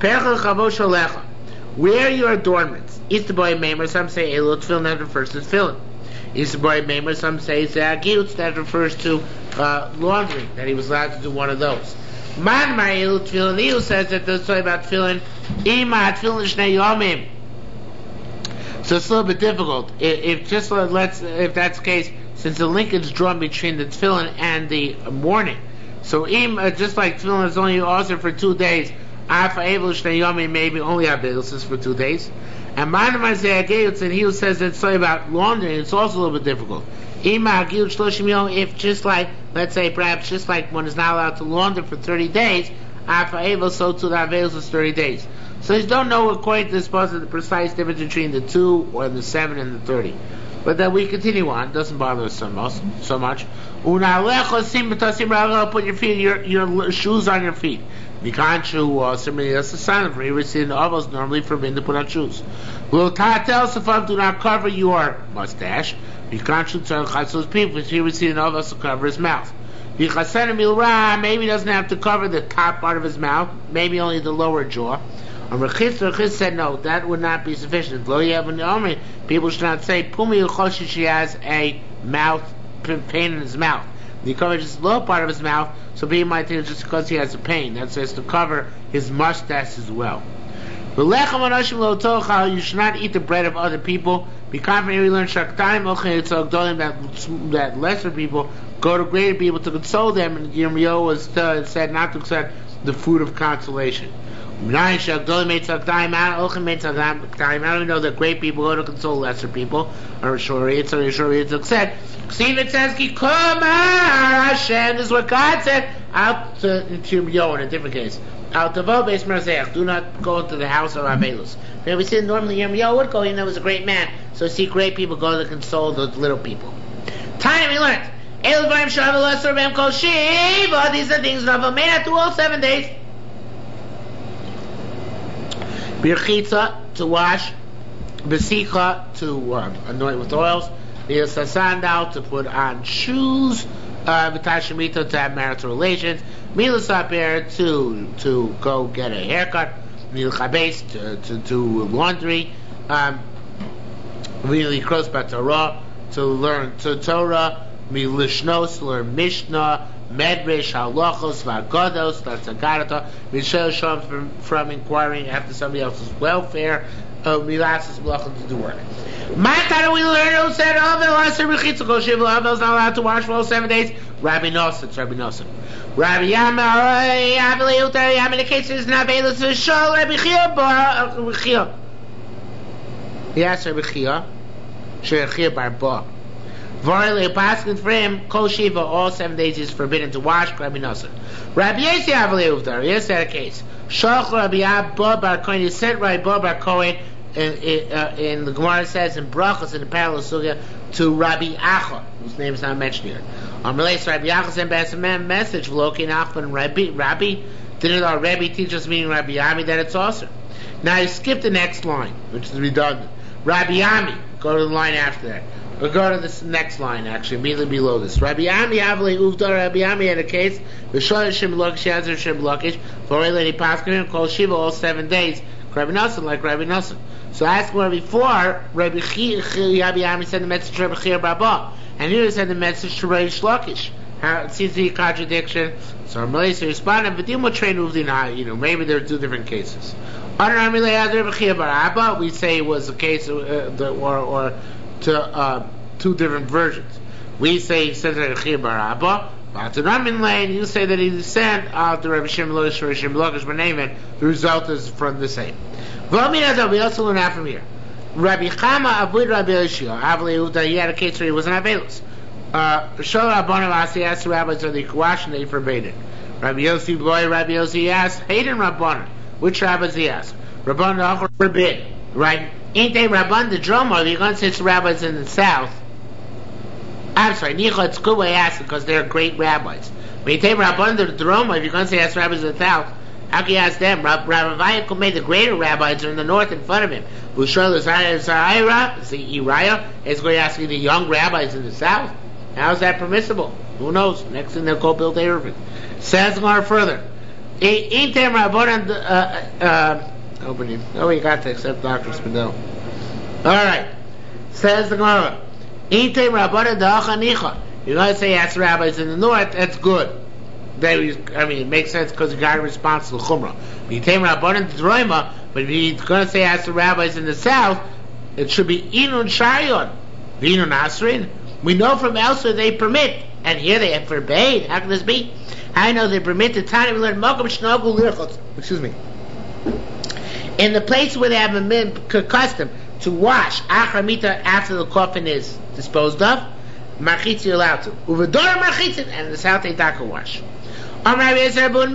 Wear your adornments. Easterboy Maimer, some say Elo Tfilin, that refers to Tfilin. Easterboy Maimer, some say Zagiyutz, that refers to uh, laundry, that he was allowed to do one of those. Man Mar Elo Tfilin, Elo says that there's story about Tfilin. Ima Tfilin Shnei Yomim. So it's a little bit difficult. If, if just let's, if that's the case, since the link is drawn between the Tfilin and the mourning. So im, uh, just like Tfilin is only also for two days, maybe only Avelus for two days. And Manam Isaiah Gayutz, and he who says that story about laundering, it's also a little bit difficult. If just like, let's say perhaps just like one is not allowed to launder for thirty days, so too the Avelus is thirty days. So you don't know according to this puzzle the precise difference between the two or the seven and the thirty. But then we continue on, it doesn't bother us so much. So much. Put your feet, your, your shoes on your feet. Mikanchu, uh, somebody that's a sign of it. We see in the ovals normally forbidden to put on shoes. Will tatel safam, do not cover your mustache. Mikanchu tzarchatzos people. Here we see in the ovals to cover his mouth. Michasen milra, maybe he doesn't have to cover the top part of his mouth, maybe only the lower jaw. And Rechis Rechis said no, that would not be sufficient. People should not say Pumi Uchoshi, she has a mouth pain in his mouth. He covers just the lower part of his mouth, so people might think it's just because he has a pain. That says to cover his mustache as well. You should not eat the bread of other people. Be confident we learn that, that lesser people go to greater people to console them, and Yirmiyahu was uh, said not to accept the food of consolation. How do we know that great people go to console lesser people? Or sure it's or sure it's said. See, it says Hashem. This is what God said. Out to Yirmiyahu in a different case. Out to Vobes Merzeach. Do not go to the house of Avelus. Now we see normally Yirmiyahu would go. He was a great man. So see, great people go to console the little people. Time we learned. These are things Rava made out to all seven days. Birchitza, to wash. Besicha, to um, anoint with oils. Sandal, to put on shoes. V'tashemita, to have marital relations. Milasaper, to to go get a haircut. Milchabes, to to do laundry. Um, really close by Torah, to learn to Torah. Milishnos, to learn Mishnah. Medrash, halachos, v'agados, that's agadata. Mishel Shalom, from from inquiring after somebody else's welfare. Milasis malacha to do work. My time we learn who said Avel Aser B'chitza Kol Shiva Avel's not allowed to wash for all seven days. Rabbi Nosson, it's Rabbi Nosson. Rabbi Yama, Avel Yutar Yama. The case is not Avelus Shol Rabbi Chia Bar Chia. Yes, Rabbi Chia. Sher Chia Bar Ba. Varle Paskin for him, Kol Shiva, all seven days is forbidden to wash. Rabbi Nosson. Rabbi Yesi Avel Yutar. Yes, that case. Shalch Rabbi Abba Bar Kohen. He sent Rabbi Bar Kohen. In, in, uh, in the Gemara says in Brachos in the parallel sugya to Rabbi Acha, whose name is not mentioned here. On Malaysia, Rabbi Acha sent back a message, V'loki Nachman Rabbi. Rabbi, didn't our Rabbi teach us, meaning Rabbi Ami, that it's awesome? Now you skip the next line, which is redundant. Rabbi Ami, go to the line after that. Or go to this next line, actually, immediately below this. Rabbi Ami, Avli Uvdar, Rabbi Ami had a case, V'shoy Shem Lokish, Yazer Shem Lokish, V'orei Paskin, Kol Shiva, all seven days. Rabbi Nosson, like Rabbi Nosson. So I asked where before, Rabbi Rabbi Ami sent the message to Rabbi Chia Baba, and here he sent the message to Rabbi Shlokish. How it seems to be a contradiction. So Malaysia responded, but you know, maybe there are two different cases. We say it was a case, uh, the, or or to uh, two different versions. We say he said Rabbi Chia Baba, But to Ramin Lane, you say that he descend of the Rabbi Shimon Logish or Shimon Logish Benamin. The result is from the same. V'omina, we also learn out from here. Rabbi Chama Abud Rabbi Yoshua, Avli Yehuda, he had a case where he was an Avelus. Shol Rabbanim Asi asked the rabbis whether they could wash, and they forbade it. Rabbi Yossi, boy, Rabbi Yossi asked, Hayden Rabbanim. Which rabbis he asked? Rabbanim forbid, right? Ain't they Rabban the drummer? You're going to say it's rabbis in the south. I'm sorry, Nichot Skubay asked because they're great rabbis. But you take Rabban the drummer, if you're going to say that's rabbis in the south, how can you ask them? Rabbi Vayakum made the greater rabbis are in the north in front of him. Bushol is Ira, the Uriah is going to ask you the young rabbis in the south. How is that permissible? Who knows? Next thing they'll go build Erevin. Says more further. Ain't there Rabbanan? Uh, uh, opening. Oh, we got to accept Doctor Spindel. All right. Says the Gemara. Ain't there Rabbanan da'achanicha? You're going to say ask rabbis in the north. That's good. They, I mean, it makes sense because you got a response to the Chumrah. But you take Rabbanan d'Roima, but if you're going to say ask the rabbis in the south, it should be Inun Shayon, Inun Asrin. We know from elsewhere they permit, and here they have forbade. How can this be? I know they permit the time we learn Mokum Shnogul Lirchot. Excuse me. In the place where they have a min custom to wash Achramita after the coffin is disposed of, Machitz you're allowed to. Uvador Machitzin, and in the south they don't wash. What's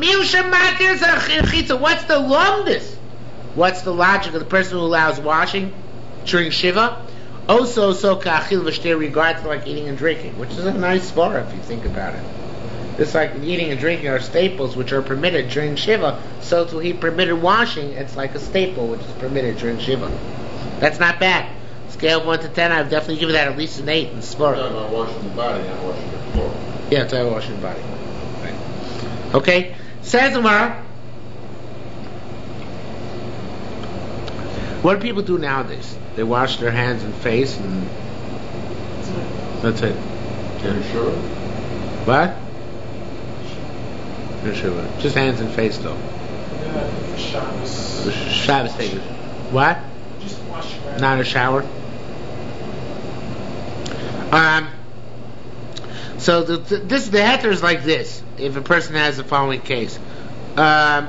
the longest? What's the logic of the person who allows washing during Shiva? Also, so ka'achil v'shtei regards to like eating and drinking, which is a nice svara if you think about it. It's like eating and drinking are staples which are permitted during Shiva, so to he permitted washing, it's like a staple which is permitted during Shiva. That's not bad. Scale of one to ten, I've definitely given that at least an eight in svara.
No, not washing the body, not washing the floor.
Yeah, it's not washing the body. Right. Okay, says Gemara. What do people do nowadays? They wash their hands and face, and that's it.
Are you sure?
What? You're sure? Just hands and face, though.
Yeah, for Shabbos.
Shabbos thing. What?
Just wash your hands.
Not a shower. Um. So the, the, this the heter is like this. If a person has the following case, um,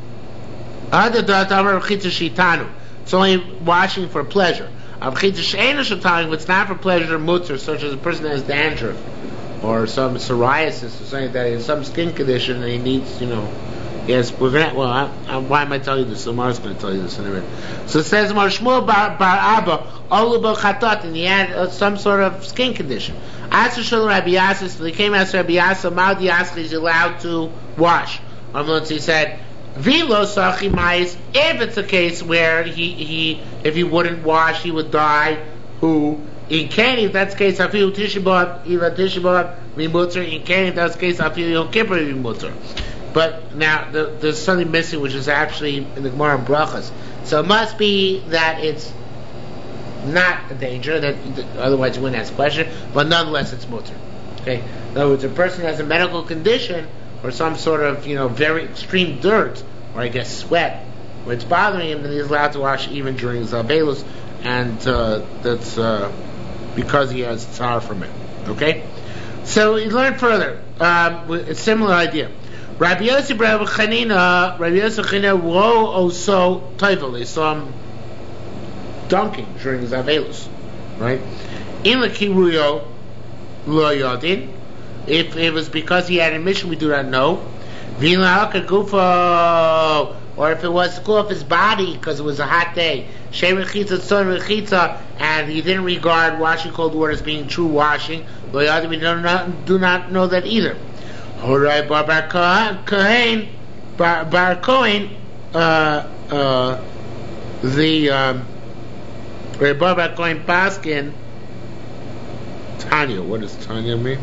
it's only washing for pleasure. If it's not for pleasure, mutzer, such as a person has dandruff or some psoriasis or something like that, he has some skin condition and he needs, you know, yes, we're gonna. Well, I, I, why am I telling you this? So Mar's going to tell you this anyway. So it says Mar Shmuel bar, bar Abba Oluba Chatat, and he had uh, some sort of skin condition. After Shalom Rabbi Yassis, so he came after Rabbi Yassis. Maldi Yassis is allowed to wash. Amlutz, he said, Vilo Sachi Mais. If it's a case where he he if he wouldn't wash, he would die. Who in Kenny, if that's the case, Afilu Tishabot, Eva Tishabot, Mimutzer. In Kenny, if that's the case, Afilu Yom Kippur, Mimutzer. But now the, there's something missing, which is actually in the Gemara and Brachas. So it must be that it's not a danger, that, that otherwise you wouldn't ask a question, but nonetheless it's mutter. Okay? In other words, a person has a medical condition or some sort of, you know, very extreme dirt, or I guess sweat, where it's bothering him, then he's allowed to wash even during his Avelus, and uh, that's uh, because he has tzar from it. Okay? So we learn further. Um, a similar idea. Rabbi Yossi Rabbi Chanina, Rabbi Yossi Chanina, wo also toivel. They saw him dunking during his avelus, right? In the kiruyo lo yodin. If it was because he had a mission, we do not know. V'ila gufo, or if it was to cool off his body because it was a hot day. Shem rechitza tzon rechitza, and he didn't regard washing cold water as being true washing. Lo yodin, we do not do not know that either. Alright, Bar Bar Kohen, Bar Bar Kohen, uh, uh, the, um, Bar Bar Kohen Paskin, Tanya, what does Tanya mean?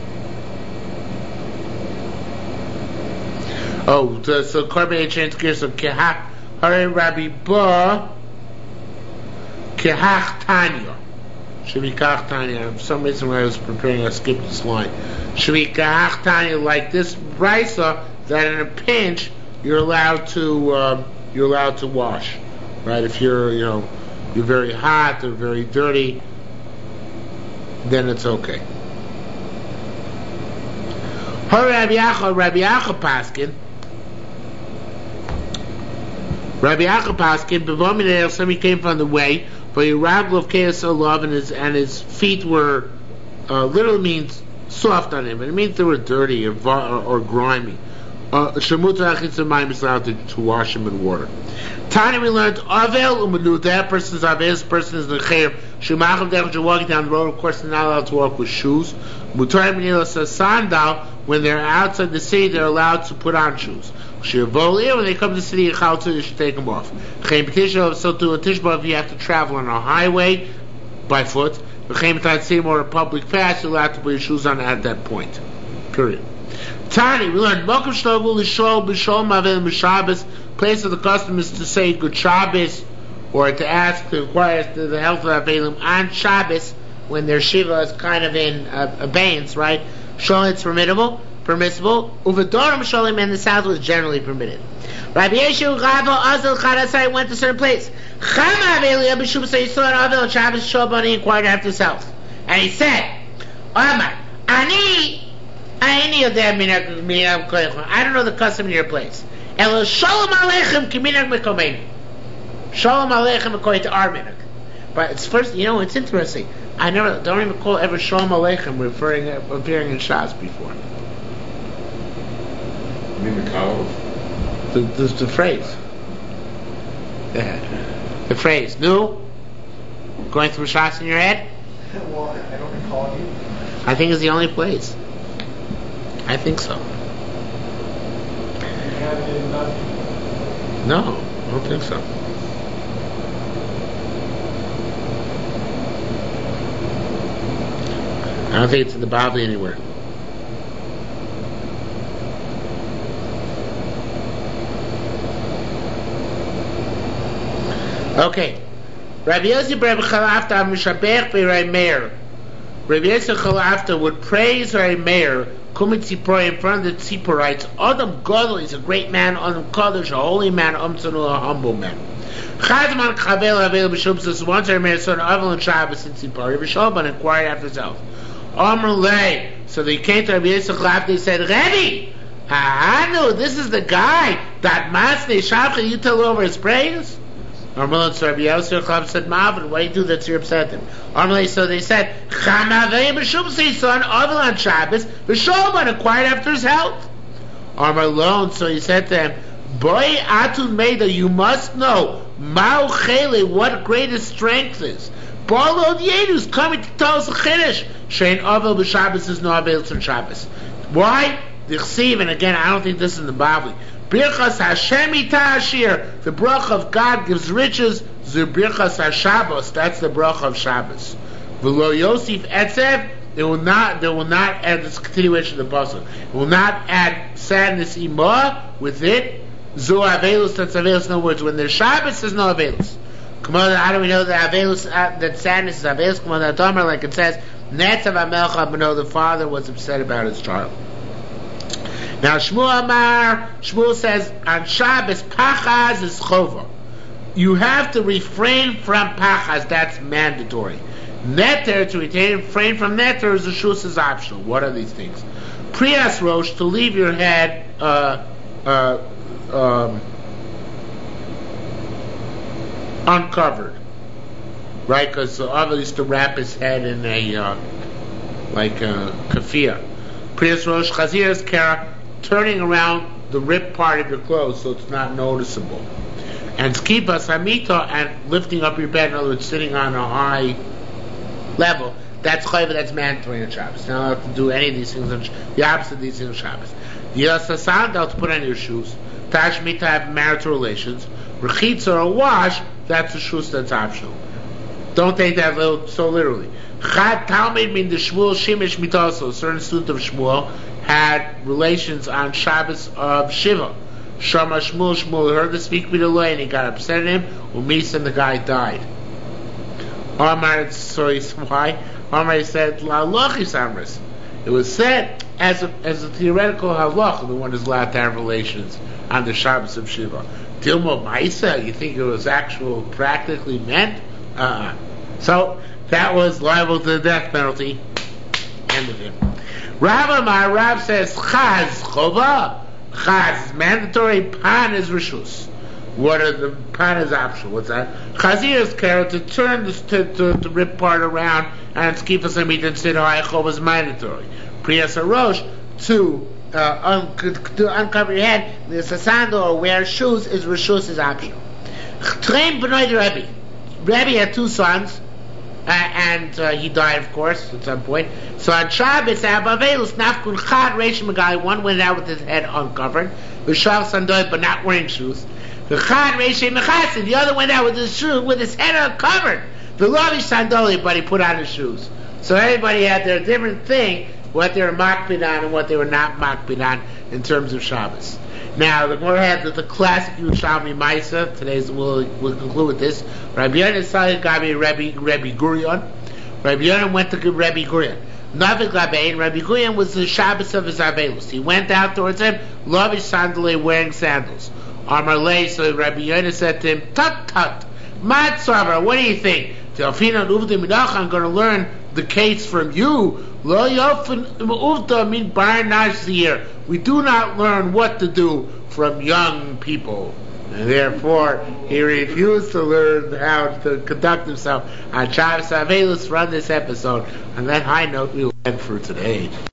Oh, so, so Korban Change Gear, so Kehach, Hare Rabbi Ba, Kehach Tanya. Shemikach Tanya. For some reason when I was preparing, I skipped this line. Shemikach Tanya, like this brisa, that in a pinch you're allowed to um, you're allowed to wash, right? If you're you know you're very hot or very dirty, then it's okay. Rabbi Yaakov, Rabbi Yaakov Paskin. Rabbi Yaakov Paskin, Bevominel, somebody came from the way, but he rabble of chaos love, and his and his feet were uh, literally means soft on him, and it means they were dirty or or, or grimy. Shemuta Achitzamayim is allowed to, to wash him in water. Tani, we learned Avel Umanu, that person's Avel, this person is Nechayev. Shemachim Dech, you're walking down the road, of course they're not allowed to walk with shoes. Mutar Menila says Sandal, when they're outside the city, they're allowed to put on shoes. Shirvolia, when they come to the city of Chaltu, they should take them off. Chaim B'Tishbav, so to a Tishbav, you have to travel on a highway by foot. Chaim B'Tatzim, or a public path, you're allowed to put your shoes on at that point. Period. Tani, we learned Mokum Shlogul Lishol B'Shol Mavel B'Shabbos. Place of the custom is to say Good Shabbos, or to ask, to inquire as to the health of Avelim on Shabbos when their Shiva is kind of in uh, abeyance, right? Shol, it's permissible, permissible. Uvadorim Sholim, and the south was generally permitted. Rabbi Yeshu Ravo Azel Chadasai went to a certain place. Chama Avelia B'Shub, so he saw an Avel on Shabbos. Shobani inquired after himself, and he said, Omar, Ani. I don't know the custom in your place. Elo Shalom Aleichem Kiminag Mekomein. Shalom Aleichem according to our minhag. But it's first, you know, it's interesting. I never, don't even call ever Shalom Aleichem referring, appearing in Shas before.
You mean the cows?
The, the, the phrase. The, the phrase. No? Going through Shas in your head?
Well, I don't recall you.
I think it's the only place. I think so. No, I don't think so. I don't think it's in the Bavli anywhere. Okay. Rabbi Yossi Rabbi Chalafta Mishabech B'Rei Meir. Rabbi Yossi Chalafta would praise Rei Meir. Kumit Tzipor, in front of the Tziporites. Adam Gadol is a great man. Adam Kadosh, a holy man. Amtzanu, a humble man. Chazman Chavel Avel B'Shubzus. Once Rei Meir saw an Avel and Shabbos in Tzipor. Rabbi Shalban inquired after himself. Amr Lei. So they came to Rabbi Yossi Chalafta. They said, Rebbe, I know this is the guy that Masnei Shavcha. You tell over his praise. Armelon, so Rabbi Yossi Chalafta said, Mavin, why do you do that? So you're upset him. Armelon, so they said, Chamavei B'Shubzus, son, Avel on Shabbos, B'Sholban acquired after his health. Armelon, so he said to him, Boy Atun Meida, you must know, Ma'u Chele, what greatest strength is. Barlod Yedu's coming to tell us a Chiddush. Shein Avel B'Shabbos is no Avel on Shabbos. Why? The Chsiv, and again, I don't think this is in the Bavli. Birchas Hashem ita ashir. The bracha of God gives riches. The birchas Hashabbos. That's the bracha of Shabbos. V'lo Yosef etzev. It will not. They will not add this continuation of the pasuk. It will not add sadness imah with it. Zo avelus. That's avelus. In other words, when there's Shabbos, there's no avelus. Come on, how do we know that avelus? Uh, that sadness is avelus? Come on, that Tomer, like it says, Netzav Amelcha B'no. The father was upset about his child. Now Shmuel Amar, Shmuel says on Shabbos pachaz is chova. You have to refrain from pachaz. That's mandatory. Neter, to refrain from neter, is a shus, is optional. What are these things? Priyas rosh, to leave your head uh, uh, um, uncovered, right? Because the Avil used to wrap his head in a uh, like a kafir. Priyas rosh chazir is kara. Turning around the ripped part of your clothes so it's not noticeable. And skipa samita, and lifting up your bed, in other words, sitting on a high level, that's chayva, that's mandatory on Shabbos. You're not allowed to do any of these things on Shabbos. The opposite of these things on Shabbos. Yasa sandal, to put on your shoes. Tashmita, to have marital relations. Rechitza, or a wash, that's a shoes that's optional. Don't take that little, so literally. Chad Talmud mean the Shmuel Shimish Mitaso, a certain student of Shmuel, had relations on Shabbos of Shiva. Shama Shmuel, Shmuel heard the speak with Allah and he got upset at him. Umis, and the guy died. Amar, sorry, why? Amar said, La Lachis Amris. It was said as a, as a theoretical halach, the one is allowed to have relations on the Shabbos of Shiva. Dilmo Maisa, you think it was actual, practically meant? Uh-uh. So, that was liable to the death penalty. End of him. Rav Amar, Rav says, Chaz, Chova. Chaz is mandatory, Pan is Rishus. What are the, Pan is optional, what's that? Chazir is carrot, to turn, this, to, to, to rip part around, and Skifas Amit and Sidai, Chova is mandatory. Priyas Arosh, to, uh, un, to uncover your head, there's a sandal or wear shoes, is Rishus is optional. Train B'nai Rebbe. Rebbe had two sons, uh, and uh, he died, of course, at some point. So on Shabbos, Abavelus Nafkun Chad Reish Magai, one went out with his head uncovered, V'shav Sandoy, but not wearing shoes. The Chad Reish Mechasid, the other went out with his shoe, with his head uncovered. The Lavish Sandoli, but he put on his shoes. So everybody had their different thing, what they were makpid on and what they were not makpid on in terms of Shabbos. Now, the Gemara had the, the classic Yerushalmi Maisa. Today's we'll, we'll conclude with this. Rabbi Yonasan said Gabi Rabbi Rabbi Gurion. Rabbi Yonasan went to Rabbi Gurion. Navik Labein. Rabbi Gurion was the Shabbos of his Avelus. He went out towards him, Lavish Sandalei, wearing sandals. Amarlei. So Rabbi Yonasan said to him, Tut tut, Mat Sarver. What do you think? Telfina Uvda Minach. I'm going to learn the case from you. Lo Yofin Uvda Min Bar Nazir. We do not learn what to do from young people. And therefore, he refused to learn how to conduct himself on Shabbos Avelus. Run this episode. On that high note, we will end for today.